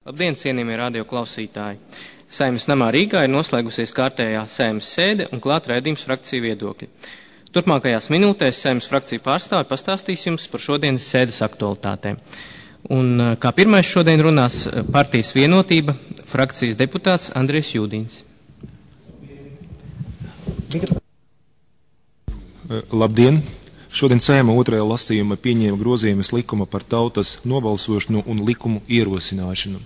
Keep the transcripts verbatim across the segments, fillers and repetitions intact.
Labdien, cienījamie radio klausītāji! Saeimas namā Rīgā ir noslēgusies kārtējā Saeimas sēde un klāt raidījums frakciju viedokļi. Turpmākajās minūtēs Saeimas frakciju pārstāvi pastāstīs jums par šodienas sēdes aktualitātēm. Un kā pirmais šodien runās partijas Vienotība, frakcijas deputāts Andrijs Jūdīns. Labdien! Šodien Saeima otrajā lasījuma pieņēma grozījumus likuma par tautas nobalsošanu un likumu ierosināšanu.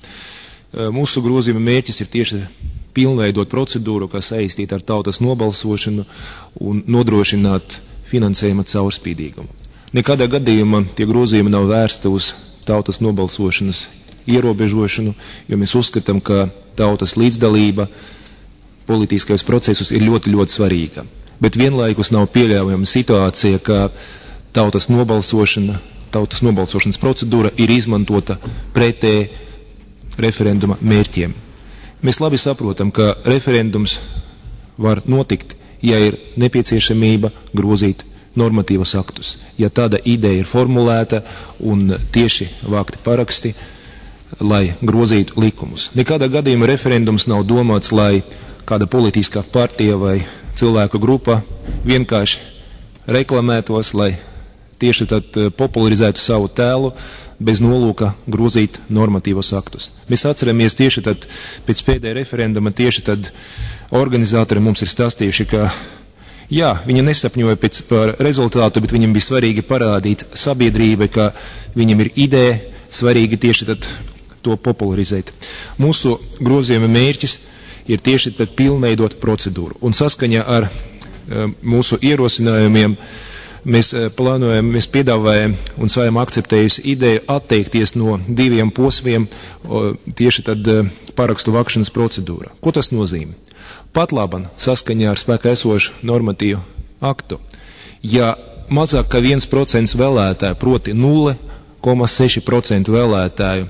Mūsu grozījuma mērķis ir tieši pilnveidot procedūru, kas saistīta ar tautas nobalsošanu un nodrošināt finansējuma caurspīdīgumu. Nekādā gadījumā tie grozījumi nav vērsti uz tautas nobalsošanas ierobežošanu, jo mēs uzskatām, ka tautas līdzdalība politiskajos procesos ir ļoti, ļoti svarīga. Bet vienlaikus nav pieļaujama situācija, ka tautas nobalsošana, tautas nobalsošanas procedūra ir izmantota pretēji referenduma mērķiem. Mēs labi saprotam, ka referendums var notikt, ja ir nepieciešamība grozīt normatīvas aktus. Ja tāda ideja ir formulēta un tieši vākti paraksti, lai grozītu likumus. Nekādā gadījumā referendums nav domāts, lai kāda politiskā partija vai cilvēku grupa vienkārši reklamētos, lai tieši tad popularizētu savu tēlu bez nolūka grozīt normatīvos aktus. Mēs atceramies tieši tad pēc pēdējā referenduma, tieši tad organizatori mums ir stāstījuši, ka jā, viņi nesapņoja pēc par rezultātu, bet viņam bija svarīgi parādīt sabiedrībai, ka viņam ir ideja, svarīgi tieši tad to popularizēt. Mūsu grozījuma mērķis ir tieši tad pilnveidot procedūru. Un saskaņā ar e, mūsu ierosinājumiem mēs e, plānojam, mēs piedāvājam un Saeima akceptējusi ideju atteikties no diviem posmiem o, tieši tad e, parakstu vākšanas procedūra. Ko tas nozīmē? Patlaban saskaņā ar spēkā esošu normatīvu aktu, ja mazāk kā viens procents vēlētāju, proti nulle komats seši procenti vēlētāju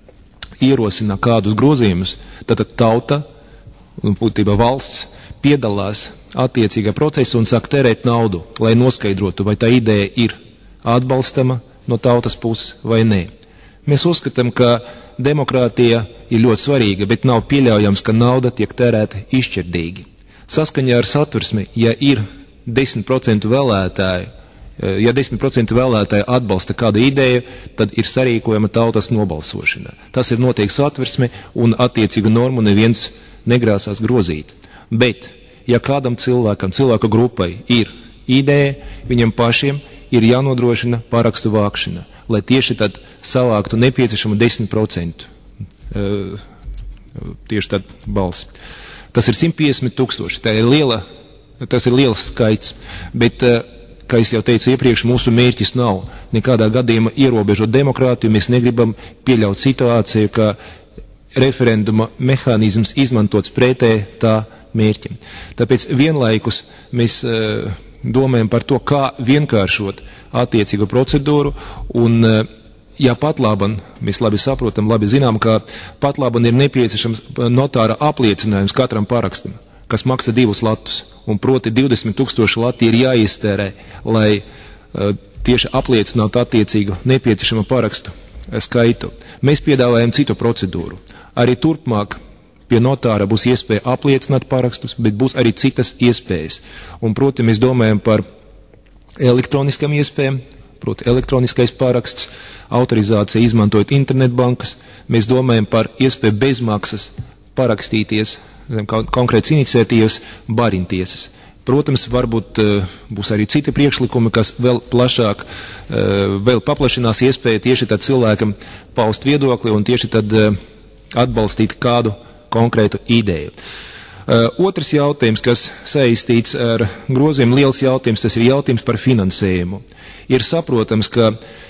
ierosina kādus grozījumus, tad tauta un būtībā valsts piedalās attiecīgā procesa un sāk tērēt naudu, lai noskaidrotu, vai tā ideja ir atbalstama no tautas puses vai nē. Mēs uzskatām, ka demokrātija ir ļoti svarīga, bet nav pieļaujams, ka nauda tiek tērēta izšķirdīgi. Saskaņā ar satversmi, ja ir desmit procenti vēlētāji, ja desmit procenti vēlētāji atbalsta kādu ideju, tad ir sarīkojama tautas nobalsošana. Tas ir noteikti satversmi un attiecīgu normu neviens negrāsās grozīt. Bet, ja kādam cilvēkam, cilvēku grupai ir ideja, viņam pašiem ir jānodrošina parakstu vākšana, lai tieši tad savāktu nepieciešamu desmit procentu uh, tieši tad balsi. Tas ir simt piecdesmit tūkstoši, tā ir liela, tas ir liels skaits, bet, uh, kā es jau teicu iepriekš, mūsu mērķis nav nekādā gadījumā ierobežot demokrātiju, mēs negribam pieļaut situāciju, ka referenduma mehānisms izmantots pretēji tā mērķim. Tāpēc vienlaikus mēs uh, domājam par to, kā vienkāršot attiecīgu procedūru, un uh, ja patlaban, mēs labi saprotam, labi zinām, ka patlaban ir nepieciešams notāra apliecinājums katram parakstam, kas maksa divus latus, un proti divdesmit tūkstoši lati ir jāiztērē, lai uh, tieši apliecinātu attiecīgu nepieciešamo parakstu skaitu. Mēs piedāvājam citu procedūru. Arī turpmāk pie notāra būs iespēja apliecināt parakstus, bet būs arī citas iespējas. Un, proti, mēs domājam par elektroniskām iespējām, proti, elektroniskais paraksts, autorizācija izmantojot internetbankas. Mēs domājam par iespēju bezmaksas parakstīties konkrētas iniciatīvas barintiesas. Protams, varbūt uh, būs arī citi priekšlikumi, kas vēl plašāk, uh, vēl paplašinās iespēju tieši tad cilvēkam paust viedokli un tieši tad uh, atbalstīt kādu konkrētu ideju. Uh, otrs jautājums, kas saistīts ar grozījumu, liels jautājums, tas ir jautājums par finansējumu. Ir saprotams, ka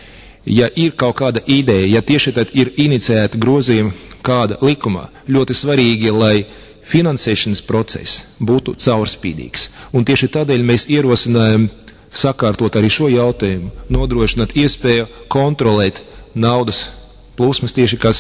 ja ir kaut kāda ideja, ja tieši tad ir iniciēta grozījuma kāda likumā, ļoti svarīgi, lai finansēšanas process būtu caurspīdīgs. Un tieši tādēļ mēs ierosinājam sakārtot arī šo jautājumu, nodrošināt iespēju kontrolēt naudas plūsmas tieši, kas,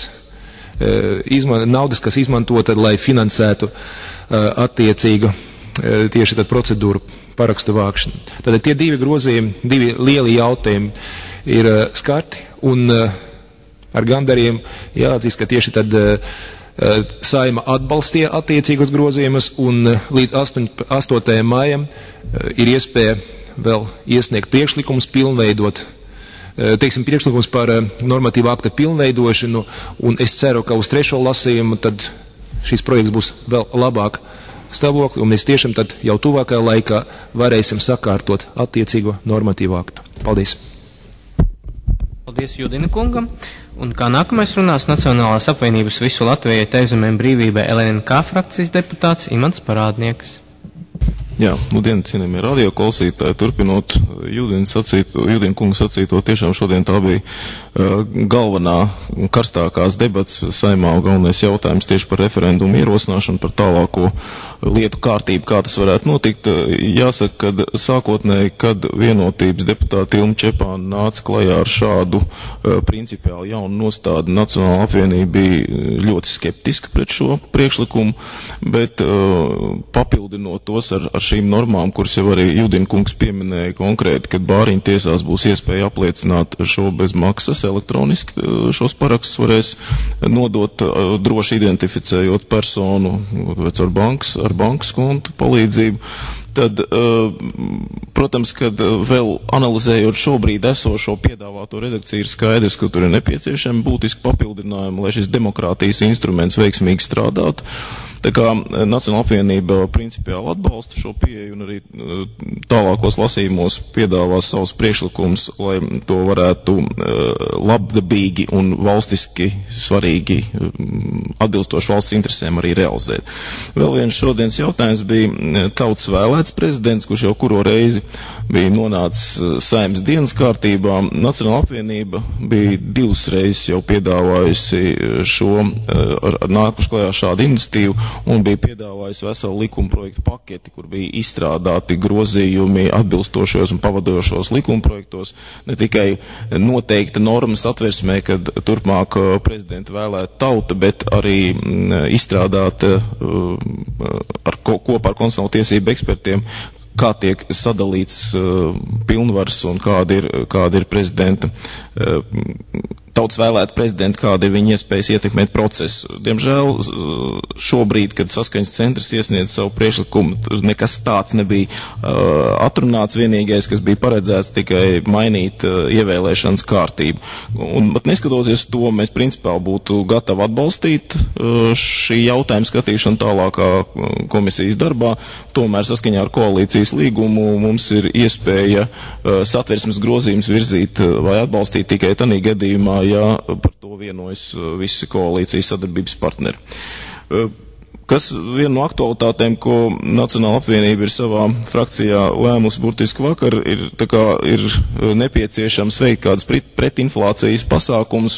e, izman, naudas, kas izmantota, lai finansētu e, attiecīgu e, tieši tad procedūru parakstu vākšanu. Tātad tie divi grozījumi, divi lieli jautājumi ir e, skarti un e, ar gandarījumu jāatzīst, ka tieši tad Saeima atbalstīja attiecīgus grozījumus, un līdz astotajam maijam ir iespēja vēl iesniegt priekšlikumus, pilnveidot, teiksim, priekšlikums par normatīvu akta pilnveidošanu, un es ceru, ka uz trešo lasījumu tad šis projekts būs vēl labāk stāvokli, un mēs tiešām tad jau tuvākajā laikā varēsim sakārtot attiecīgo normatīvu aktu. Paldies! Paldies Judina kungam! Un kā nākamais runās Nacionālās apvienības Visu Latvijai Teizemēm brīvībai L N K frakcijas deputāts Imants Parādnieks. Jā, nu dien, cienījamie radio klausītāji, turpinot Judina sacīto, Judina kunga sacīto, tiešām šodien tā bija uh, galvenā un karstākās debats Saeimā, galvenais jautājums tieši par referendumu ierosināšanu, par tālāko lietu kārtību, kā tas varētu notikt. Jāsaka, kad sākotnēji, kad vienotības deputāti Ilma Čepāna nāca klajā ar šādu uh, principiāli jaunu nostādi, Nacionāla apvienība bija ļoti skeptiska pret šo priekšlikumu, bet uh, papildinot tos ar, ar šīm normām, kuras jau arī Judina kungs pieminēja konkrēti, kad bāriņu tiesās būs iespēja apliecināt šo bez maksas elektroniski, šos parakstus varēs nodot droši identificējot personu vai ar bankas, ar bankas kontu palīdzību. Tad, protams, kad vēl analizējot šobrīd esošo piedāvāto redakciju, ir skaidrs, ka tur ir nepieciešami būtiski papildinājumi, lai šis demokrātijas instruments veiksmīgi strādātu. Tā kā Nacionāla apvienība principiāli atbalsta šo pieeju un arī tālākos lasījumos piedāvās savus priekšlikumus, lai to varētu labdabīgi un valstiski svarīgi atbilstoši valsts interesēm arī realizēt. Vēl viens šodienas jautājums bija tautas vēlēts prezidents, kurš jau kuro reizi bija nonācis Saeimas dienas kārtībā. Nacionāla apvienība bija divas reizes jau piedāvājusi šo, ar, ar nākuši klajā šādu iniciatīvu, un bija piedāvājusi veselu likuma projektu paketi, kur bija izstrādāti grozījumi atbilstošos un pavadojošos likuma projektos, ne tikai noteikta normas atversmē, kad turpmāk prezidentu vēlēt tauta, bet arī izstrādāt ar, kopā ar konstitucionālo tiesību ekspertiem, kā tiek sadalīts uh, pilnvars un kāda ir, kāda ir prezidenta, uh, tautas vēlēta prezidenta, kāda ir viņa iespējas ietekmēt procesu. Diemžēl šobrīd, kad saskaņas centrs iesniedz savu priekšlikumu, nekas tāds nebija uh, atrunāts, vienīgais, kas bija paredzēts tikai mainīt uh, ievēlēšanas kārtību. Un, bet neskatoties to, mēs principāli būtu gatavi atbalstīt uh, šī jautājuma skatīšanu tālākā komisijas darbā, tomēr saskaņā ar koalīcijas līgumu mums ir iespēja uh, satversmes grozījums virzīt uh, vai atbalstīt tikai tanī gadījumā, ja par to vienojas uh, visi koalīcijas sadarbības partneri. Uh, kas viena no aktualitātēm, ko Nacionāla apvienība ir savā frakcijā lēmusi burtiski vakar, ir, tā kā, ir nepieciešams veikt kādas pretinflācijas pasākumus,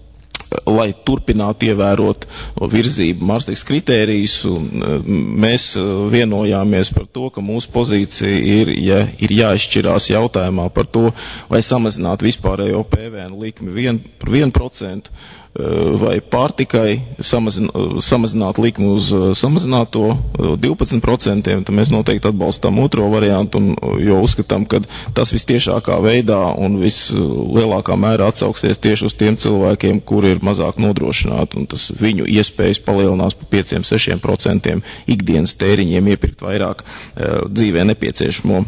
lai turpinātu ievērot virzību Maastrichtas kritērijus, un mēs vienojāmies par to, ka mūsu pozīcija ir, ja ir jāizšķirās jautājumā par to, vai samazināt vispārējo P V N likmi vien, par vienu procentu, vai pārtikai samazin, samazināt likmi uz samazināto divpadsmit procentiem, tad mēs noteikti atbalstām otro variantu, un, jo uzskatām, ka tas vistiešākā veidā un vislielākā mērā atsauksies tieši uz tiem cilvēkiem, kuri ir mazāk nodrošināti, un tas viņu iespējas palielinās par pieciem līdz sešiem procentiem ikdienas tēriņiem iepirkt vairāk uh, dzīvē nepieciešamo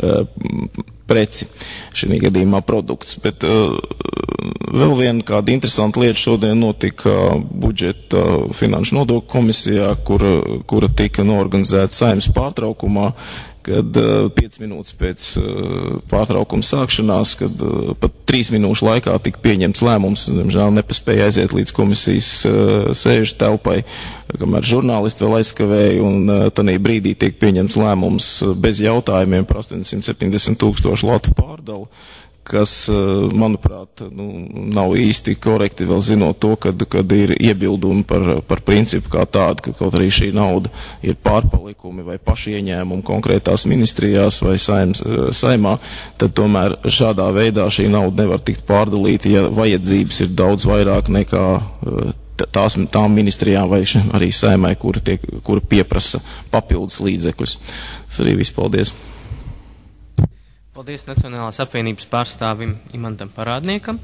uh, preci, šī gadījumā produkts. Bet uh, vēl viena kāda interesanta lieta šodien notika budžeta finanšu nodokļu komisijā, kura, kura tika norganizēta Saeimas pārtraukumā, kad uh, piecas minūtes pēc uh, pārtraukuma sākšanās, kad uh, pat trīs minūšu laikā tika pieņemts lēmums, diemžēl nepaspēja aiziet līdz komisijas uh, sēžu telpai, kamēr žurnālisti vēl aizskavēja, un uh, tanī brīdī tiek pieņemts lēmums bez jautājumiem par astoņsimt septiņdesmit tūkstošu latu pārdalu, kas, manuprāt, nu, nav īsti korekti, vēl zinot to, kad, kad ir iebildumi par, par principu kā tādu, ka kaut arī šī nauda ir pārpalikumi vai paši ieņēmumi konkrētās ministrijās vai saims, saimā, tad tomēr šādā veidā šī nauda nevar tikt pārdalīta, ja vajadzības ir daudz vairāk nekā tās, tām ministrijām vai arī saimai, kura, tiek, kura pieprasa papildus līdzekļus. Tas arī viss, paldies. Paldies Nacionālās apvienības pārstāvim Imantam Parādniekam.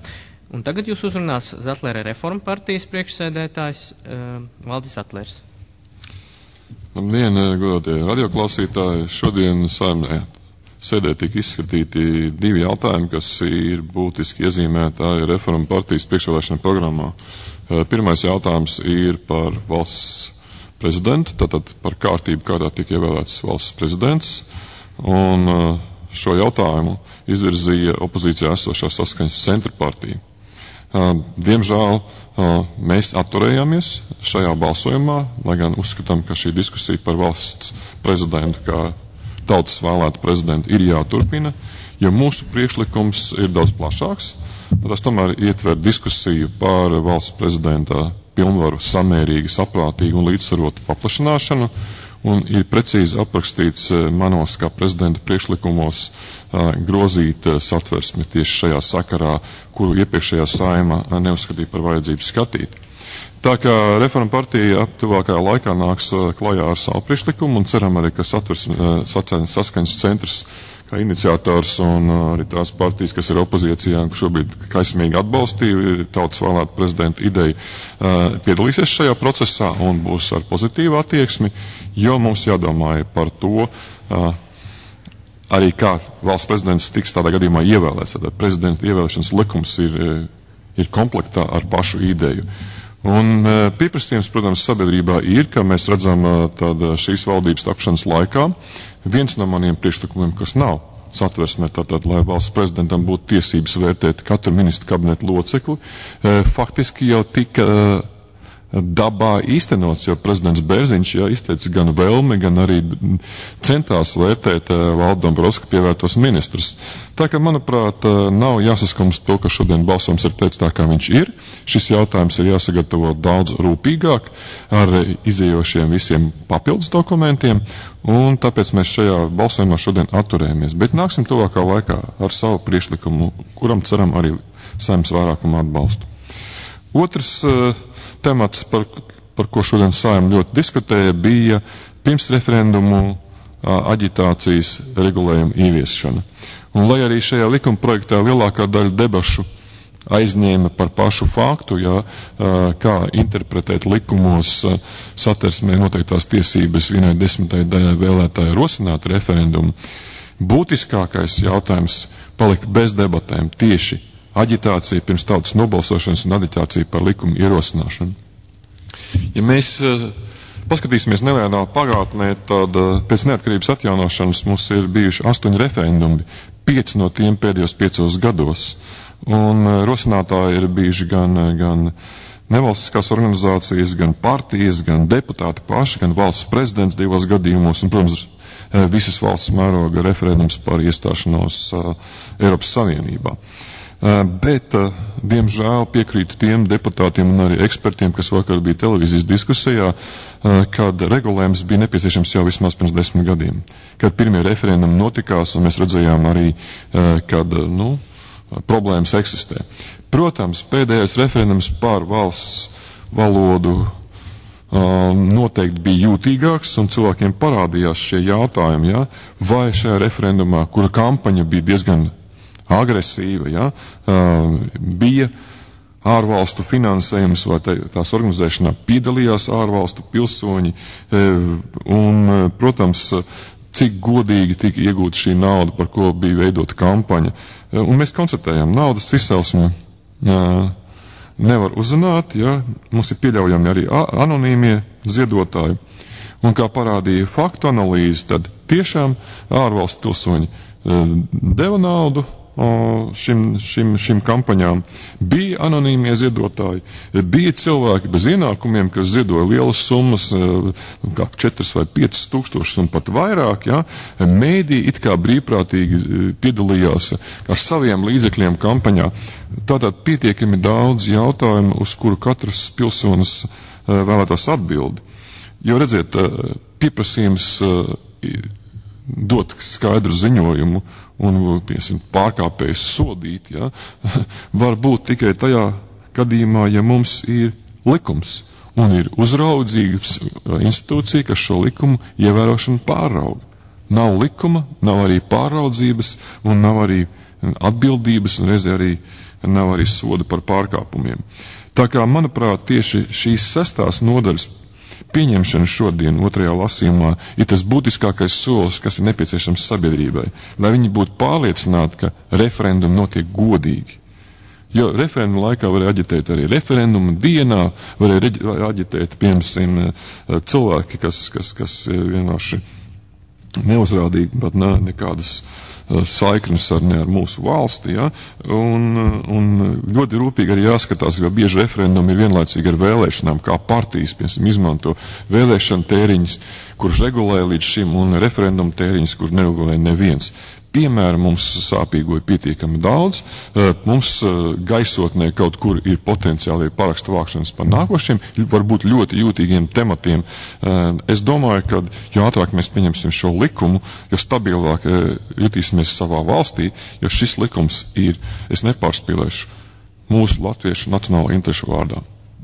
Un tagad jūs uzrunās Zatlere Reforma partijas priekšsēdētājs uh, Valdis Zatlers. Labdien, godātie radioklausītāji. Šodien saimnē sēdē tika izskatīti divi jautājumi, kas ir būtiski iezīmēti arī Reforma partijas priekšvēlēšana programmā. Pirmais jautājums ir par valsts prezidentu, tātad par kārtību, kādā tika ievēlēts valsts prezidents. Un šo jautājumu izvirzīja opozīcijā esošā Saskaņas centra partija. Diemžēl mēs atturējāmies šajā balsojumā, lai gan uzskatām, ka šī diskusija par valsts prezidentu, kā tautas vēlētu prezidentu, ir jāturpina, jo mūsu priekšlikums ir daudz plašāks. Tas tomēr ietver diskusiju par valsts prezidenta pilnvaru samērīgi, saprātīgi un līdzsvarotu paplašināšanu, un ir precīzi aprakstīts manos kā prezidenta priekšlikumos grozīt satversmi tieši šajā sakarā, kuru iepriekšējā saima neuzskatīja par vajadzību skatīt. Tā kā Reforma partija tuvākajā laikā nāks klajā ar savu priekšlikumu un ceram arī, ka Saskaņas centrs kā iniciators un arī tās partijas, kas ir opozīcijā, kas šobrīd kaismīgi atbalstīja tautas vēlētu prezidentu ideju, piedalīsies šajā procesā un būs ar pozitīvu attieksmi, jo mums jādomāja par to, arī kā valsts prezidents tiks tādā gadījumā ievēlēts. Tātad prezidenta ievēlēšanas likums ir, ir komplektā ar pašu ideju. Un pieprasījums, protams, sabiedrībā ir, ka mēs redzam tad šīs valdības tapšanas laikā viens no maniem priekšlikumiem, kas nav satversmē, tātad, lai valsts prezidentam būtu tiesības vērtēt katru ministru kabinetu locekli, faktiski jau tika dabā īstenots, jo prezidents Bērziņš jā, izteica gan vēlmi, gan arī centās vērtēt Valdu Dombrovska pievērtos ministrus. Tā kā, manuprāt, nav jāsaskumst to, ka šodien balsojums ir teicis tā, kā viņš ir. Šis jautājums ir jāsagatavo daudz rūpīgāk ar izējošiem visiem papildus dokumentiem, un tāpēc mēs šajā balsojumā šodien atturējamies. Bet nāksim tuvākā laikā ar savu priekšlikumu, kuram ceram arī saimnes vairākumu atbalstu. Otrs temats, par, par ko šodien saima ļoti diskutēja, bija pirms referendumu aģitācijas regulējuma ieviešana. Un lai arī šajā likuma projektā lielākā daļa debašu aizņēma par pašu faktu, jā, kā interpretēt likumos satversmē noteiktās tiesības vienai desmitai daļai vēlētāju rosināt referendumu, būtiskākais jautājums palika bez debatēm tieši aģitācija pirms tautas nobalsošanas un aģitācija par likumu ierosināšanu. Ja mēs uh, paskatīsimies nelielā pagātnē, tad uh, pēc neatkarības atjaunošanas mums ir bijuši astoņi referendumi, pieci no tiem pēdējos piecos gados. Un uh, rosinātāji ir bijuši gan, gan nevalstiskās organizācijas, gan partijas, gan deputāti paši, gan valsts prezidents divos gadījumos un, protams, uh, visas valsts mēroga referendums par iestāšanos uh, Eiropas Savienībā. Bet, diemžēl, piekrītu tiem deputātiem un arī ekspertiem, kas vakar bija televīzijas diskusijā, kad regulējums bija nepieciešams jau vismaz pirms desmit gadiem. Kad pirmie referendumi notikās, un mēs redzējām arī, kad, nu, problēmas eksistē. Protams, pēdējais referendums par valsts valodu noteikti bija jūtīgāks, un cilvēkiem parādījās šie jautājumi, ja? Vai šajā referendumā, kura kampaņa bija diezgan agresīva, ja, bija ārvalstu finansējums vai tās organizēšanā piedalījās ārvalstu pilsoņi un, protams, cik godīgi tika iegūta šī nauda, par ko bija veidota kampaņa. Un mēs konstatējam, naudas izcelsme nevar uzzināt, ja, mums ir pieļaujami arī anonīmie ziedotāji. Un kā parādīja faktu analīze, tad tiešām ārvalstu pilsoņi deva naudu Šim, šim, šim kampaņām. Bija anonīmie ziedotāji, bija cilvēki bez ienākumiem, kas ziedoja lielas summas, kā četras vai piecas tūkstošus un pat vairāk, ja. Mēdī it kā brīvprātīgi piedalījās ar saviem līdzekļiem kampaņā. Tātad pietiekami daudz jautājumu, uz kuru katrs pilsonis vēlētos atbildi. Jo, redziet, pieprasījums dot skaidru ziņojumu un, piemēram, pārkāpējus sodīt, ja, var būt tikai tajā gadījumā, ja mums ir likums un ir uzraudzīgas institūcija, kas šo likumu ievērošanu pārauga. Nav likuma, nav arī pāraudzības un nav arī atbildības un reizē arī nav arī soda par pārkāpumiem. Tā kā, manuprāt, tieši šīs sestās nodaļas pieņemšana šodien otrajā lasījumā ir tas būtiskākais solis, kas ir nepieciešams sabiedrībai, lai viņi būtu pārliecināti, ka referendumi notiek godīgi. Jo referendumu laikā varēja aģitēt arī referendumu dienā, varēja aģitēt, piemēram, cilvēki, kas, kas, kas vienkārši neuzrādīja pat ne, nekādas saiknes ar, ne ar mūsu valsti, ja? un, un ļoti rūpīgi arī jāskatās, jo bieži referendumi ir vienlaicīgi ar vēlēšanām, kā partijas, piemēram, izmanto vēlēšanu tēriņus, kurš regulē līdz šim, un referendumu tēriņus, kurš neregulē neviens. Piemēram, mums sāpīgo ir pietiekami daudz, mums gaisotnē kaut kur ir potenciāli parakstu vākšanas par nākošiem, varbūt ļoti jūtīgiem tematiem. Es domāju, ka jo ātrāk mēs pieņemsim šo likumu, jo stabilāk jutīsimies savā valstī, jo šis likums ir, es nepārspīlēšu, mūsu latviešu nacionālo interešu vārdā.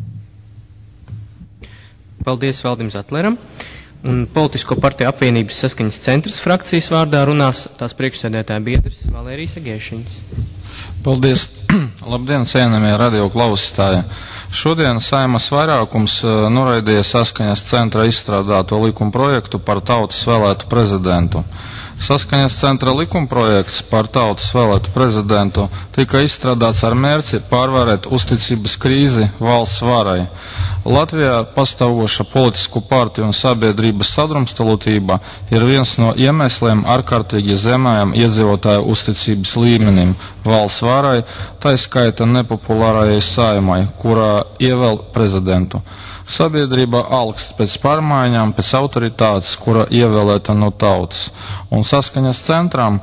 Paldies Valdim Zatleram. Un Politisko partiju apvienības saskaņas centrs frakcijas vārdā runās tās priekšsēdētāja biedrs Valērijas Agēšiņas. Paldies. Labdien, cienījamie radio klausītāji. Šodien Saeimas vairākums noraidīja saskaņas centra izstrādāto likuma projektu par tautas vēlētu prezidentu. Saskaņas centra likumprojekts par tautas vēlētu prezidentu tika izstrādāts ar mērci pārvarēt uzticības krīzi valsts varai. Latvijā pastāvoša politisku partiju un sabiedrības sadrumstalotība ir viens no iemesliem ārkārtīgi zemajam iedzīvotāju uzticības līmenim valsts varai, tā skaita nepopulārajai Saeimai, kurā ievēl prezidentu. Sabiedrība alkst pēc pārmaiņām, pēc autoritātes, kura ievēlēta no tautas. Un saskaņas centram,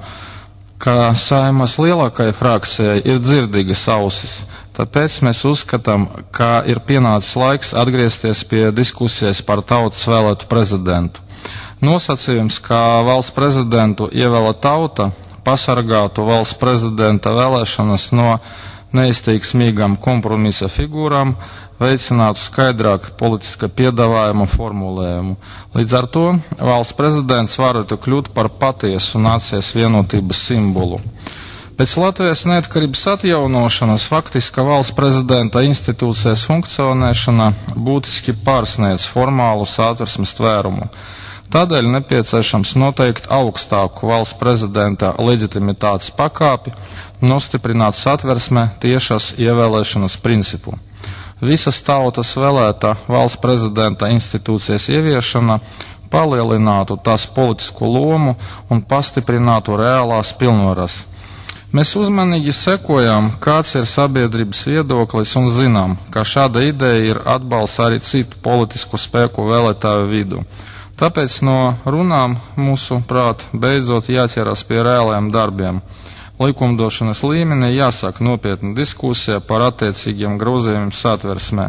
ka Saeimas lielākai frakcijai ir dzirdīgas ausis. Tāpēc mēs uzskatām, ka ir pienācis laiks atgriezties pie diskusijas par tautas vēlētu prezidentu. Nosacījums, ka valsts prezidentu ievēla tauta, pasargātu valsts prezidenta vēlēšanas no neizteiksmīgām kompromisa figūrām, veicinātu skaidrāku politiska piedāvājuma formulējumu. Līdz ar to valsts prezidents varētu kļūt par patiesu nācijas vienotības simbolu. Pēc Latvijas neatkarības atjaunošanas faktiska valsts prezidenta institūcijas funkcionēšana būtiski pārsniedz formālu satversmes tvērumu. Tādēļ nepieciešams noteikt augstāku valsts prezidenta leģitimitātes pakāpi, nostiprināt satversme tiešas ievēlēšanas principu. Visas tautas vēlēta valsts prezidenta institūcijas ieviešana palielinātu tās politisku lomu un pastiprinātu reālās pilnvaras. Mēs uzmanīgi sekojam, kāds ir sabiedrības viedoklis un zinām, ka šāda ideja ir atbalsts arī citu politisku spēku vēlētāju vidu. Tāpēc no runām mūsu prāt beidzot jāķeras pie reālajiem darbiem. Likumdošanas līmenī jāsāk nopietna diskusija par attiecīgiem grozījumiem satversmē.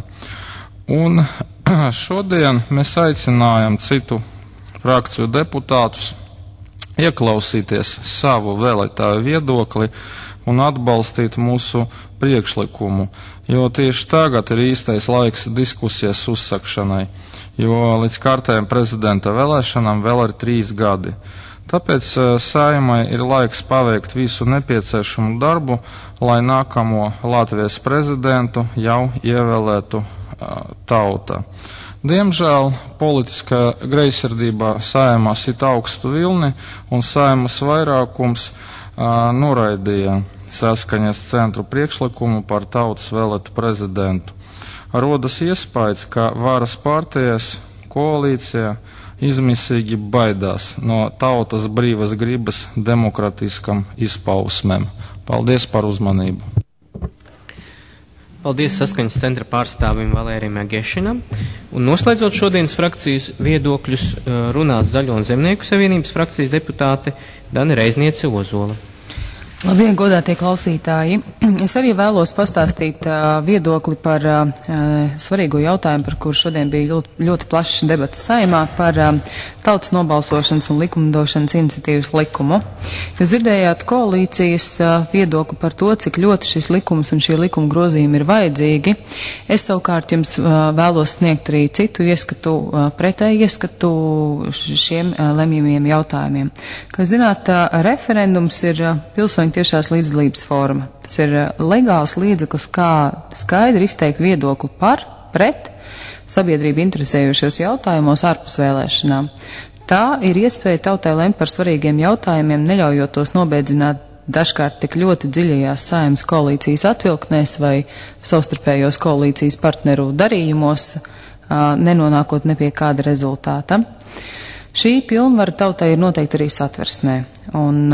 Un šodien mēs aicinājam citu frakciju deputātus ieklausīties savu vēlētāju viedokli un atbalstīt mūsu priekšlikumu, jo tieši tagad ir īstais laiks diskusijas uzsakšanai, jo līdz kārtējiem prezidenta vēlēšanām vēl ir trīs gadi. Tāpēc Saeimai ir laiks paveikt visu nepieciešamu darbu, lai nākamo Latvijas prezidentu jau ievēlētu uh, tauta. Diemžēl politiskā greizsirdībā Saeimā sit augstu vilni, un Saeimas vairākums uh, noraidīja saskaņas centru priekšlikumu par tautas vēlētu prezidentu. Rodas iespējas, ka varas partijas koalīcija izmisīgi baidās no tautas brīvas gribas demokratiskam izpausmēm. Paldies par uzmanību. Paldies saskaņas centra pārstāvim Valērijam Agēšinam. Un noslēdzot šodienas frakcijas viedokļus, runās Zaļo un Zemnieku savienības frakcijas deputāte Dana Reizniece Ozola. Labdien, godātie klausītāji! Es arī vēlos pastāstīt uh, viedokli par uh, svarīgo jautājumu, par kuru šodien bija ļoti, ļoti plašs debats Saeimā par uh, tautas nobalsošanas un likumdošanas iniciatīvas likumu. Jūs dzirdējāt koalīcijas uh, viedokli par to, cik ļoti šis likums un šie likuma grozījumi ir vajadzīgi. Es savukārt jums uh, vēlos sniegt arī citu ieskatu, uh, pretēju ieskatu šiem uh, lemjamiem jautājumiem. Kā zināt, uh, referendums ir uh, pilsoņu un tiešās līdzdalības forma. Tas ir legāls līdzeklis, kā skaidri izteikt viedokli par, pret sabiedrību interesējušos jautājumos ārpus vēlēšanām. Tā ir iespēja tautai lemt par svarīgiem jautājumiem, neļaujot tos nobēdzināt dažkārt tik ļoti dziļajās Saeimas koalīcijas atvilknēs vai savstarpējos koalīcijas partneru darījumos, nenonākot ne pie kāda rezultāta. Šī pilnvara tautai ir noteikti arī satversmē, un,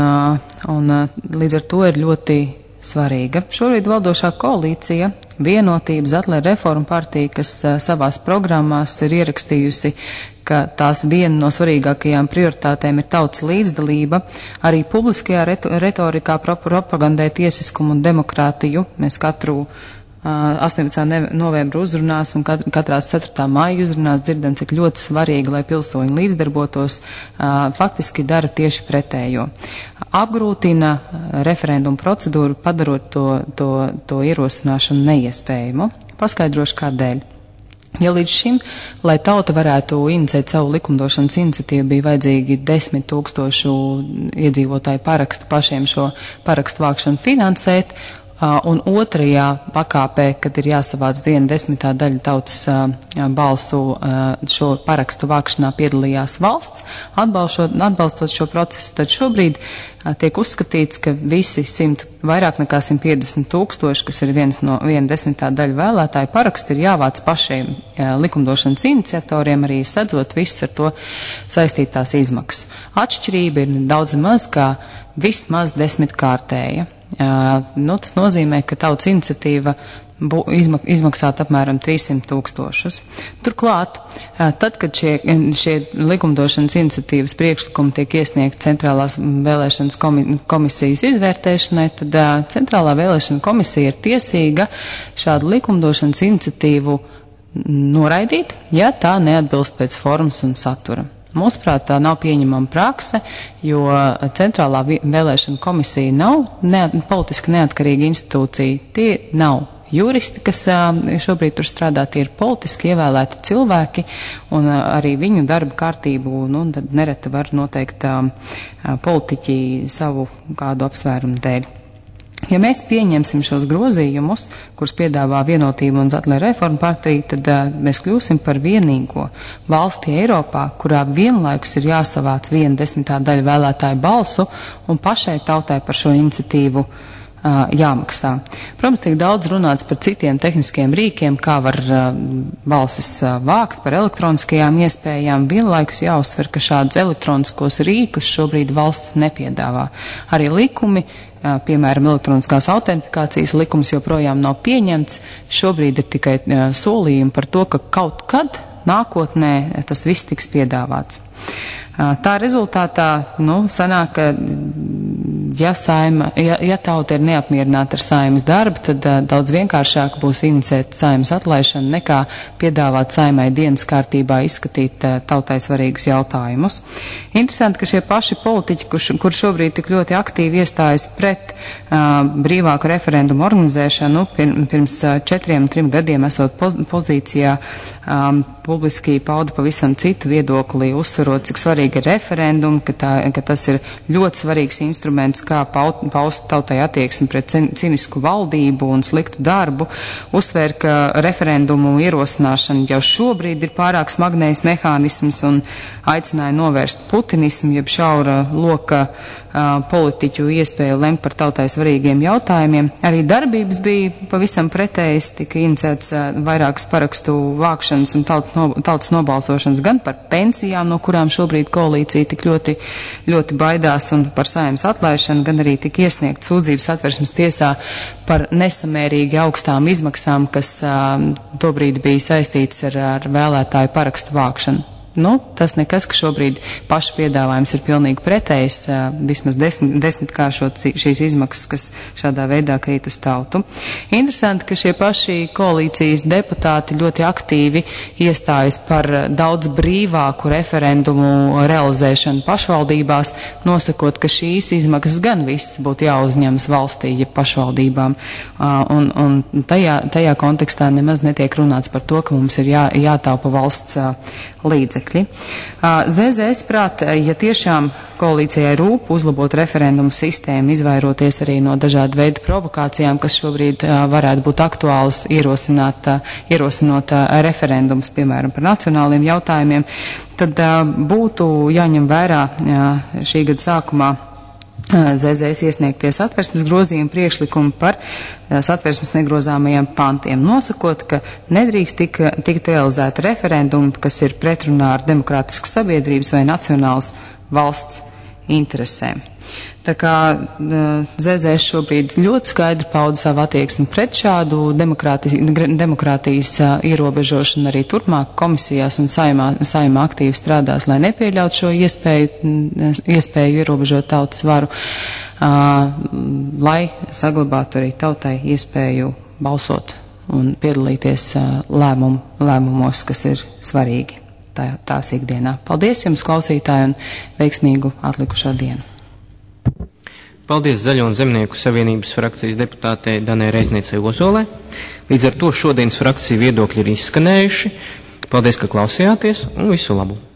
un līdz ar to ir ļoti svarīga. Šobrīd valdošā koalīcija, Vienotība, Zetlera reforma partija, kas savās programmās ir ierakstījusi, ka tās viena no svarīgākajām prioritātēm ir tautas līdzdalība, arī publiskajā retorikā propagandē tiesiskumu un demokrātiju. Mēs katru astoņpadsmitā novembra uzrunās un katrās ceturtā māja uzrunās dzirdam, cik ļoti svarīgi, lai pilsoņi līdzdarbotos, faktiski dara tieši pretējo. Apgrūtina referendumu procedūru, padarot to, to, to ierosināšanu neiespējamu. Paskaidrošu kādēļ. Ja līdz šim, lai tauta varētu inicēt savu likumdošanas iniciatīvu, bija vajadzīgi desmit tūkstošu iedzīvotāju parakstu pašiem šo parakstu vākšanu finansēt, un otrajā pakāpē, kad ir jāsavāc viena desmitā daļa tautas balsu šo parakstu vākšanā piedalījās valsts, atbalstot, atbalstot šo procesu, tad šobrīd tiek uzskatīts, ka visi simt, vairāk nekā simt piecdesmit tūkstoši, kas ir viens no viena desmitā daļa vēlētāju parakstu, ir jāvāc pašiem likumdošanas iniciatoriem, arī sadzot viss ar to saistītās izmaksas. Atšķirība ir daudz maz kā vismaz desmitkārtēja. Uh, nu, tas nozīmē, ka tautas iniciatīva izmak izmaksāt apmēram trīssimt tūkstošus. Turklāt, uh, tad, kad šie, šie likumdošanas iniciatīvas priekšlikumi tiek iesniegti Centrālās vēlēšanas komi komisijas izvērtēšanai, tad uh, Centrālā vēlēšana komisija ir tiesīga šādu likumdošanas iniciatīvu noraidīt, ja tā neatbilst pēc formas un satura. Mūsuprāt, tā nav pieņemama prakse, jo Centrālā vēlēšana komisija nav ne, politiski neatkarīga institūcija. Tie nav juristi, kas šobrīd tur strādā, tie ir politiski ievēlēti cilvēki, un arī viņu darba kārtību, nu, tad nereti var noteikt politiķi savu kādu apsvērumu dēļ. Ja mēs pieņemsim šos grozījumus, kurus piedāvā Vienotība un Zetlera reforma partija, tad uh, mēs kļūsim par vienīgo valsti Eiropā, kurā vienlaikus ir jāsavāc viena desmitā daļa vēlētāju balsu un pašai tautai par šo iniciatīvu uh, jāmaksā. Protams, tiek daudz runāts par citiem tehniskiem rīkiem, kā var uh, balsis uh, vākt, par elektroniskajām iespējām. Vienlaikus jāuzsver, ka šādus elektroniskos rīkus šobrīd valsts nepiedāvā. Arī likumi, piemēram, elektroniskās autentifikācijas likums joprojām nav pieņemts. Šobrīd ir tikai solījumi par to, ka kaut kad nākotnē tas viss tiks piedāvāts. Tā rezultātā, nu, sanāk, ka, ja, saima, ja, ja tauta ir neapmierināta ar saimas darbu, tad uh, daudz vienkāršāk būs inicēt saimas atlaišanu nekā piedāvāt saimai dienas kārtībā izskatīt uh, tautai svarīgus jautājumus. Interesanti, ka šie paši politiķi, kur, kur šobrīd tik ļoti aktīvi iestājas pret uh, brīvāku referendumu organizēšanu, pir, pirms uh, četriem, trim gadiem esot poz, pozīcijā, um, publiski pauda pavisam citu viedokli, uzsverot, cik svarīgi ir referendumi, ka, tā, ka tas ir ļoti svarīgs instruments, kā paut, paust tautai attieksmi pret cinisku valdību un sliktu darbu. Uzsver, ka referendumu ierosināšana jau šobrīd ir pārāk smagnējs mehānisms un aicināja novērst putinismu, jeb šaura loka uh, politiķu iespēju lemt par tautai svarīgiem jautājumiem. Arī darbības bija pavisam pretējas, tika inicēts uh, vairākas parakstu vākšanas un tautas no, tautas nobalsošanas gan par pensijām, no kurām šobrīd koalīcija tik ļoti, ļoti baidās, un par saimas atlaišanu, gan arī tika iesniegt sūdzības Satversmes tiesā par nesamērīgi augstām izmaksām, kas uh, tobrīd bija saistīts ar, ar vēlētāju parakstu vākšanu. Nu, tas nekas, ka šobrīd paša piedāvājums ir pilnīgi pretējs, vismaz desmit, desmitkāršot šīs izmaksas, kas šādā veidā krīt uz tautu. Interesanti, ka šie paši koalīcijas deputāti ļoti aktīvi iestājas par daudz brīvāku referendumu realizēšanu pašvaldībās, nosakot, ka šīs izmaksas gan viss būtu jāuzņemas valstī, ja pašvaldībām. Un, un tajā, tajā kontekstā nemaz netiek runāts par to, ka mums ir jā, jātaupa valsts līdzekļi. līdzekļi. Z Z S prāt, ja tiešām koalīcijai rūp uzlabot referendumu sistēmu, izvairoties arī no dažādu veidu provokācijām, kas šobrīd varētu būt aktuāls, ierosināt, ierosinot referendumus, piemēram, par nacionāliem jautājumiem, tad būtu jāņem vērā šī gada sākumā Z Z S iesniegties satversmes grozījuma priekšlikumu par satversmes negrozāmajiem pantiem, nosakot, ka nedrīkst tik, tikt realizēta referendumi, kas ir pretrunā ar demokrātiskas sabiedrības vai nacionālas valsts interesēm. Tā kā Z Z S šobrīd ļoti skaidri pauda savu attieksmi pret šādu demokrāti, demokrātijas ierobežošanu, arī turpmāk komisijās un saimā, saimā aktīvi strādās, lai nepieļaut šo iespēju, iespēju ierobežot tautas varu, lai saglabātu arī tautai iespēju balsot un piedalīties lēmumu, lēmumos, kas ir svarīgi tā, tās ikdienā. Paldies jums, klausītāji, un veiksmīgu atlikušo dienu. Paldies Zaļo un Zemnieku savienības frakcijas deputātei Danai Reizniecei Ozolē. Līdz ar to šodienas frakciju viedokļi ir izskanējuši. Paldies, ka klausījāties, un visu labu!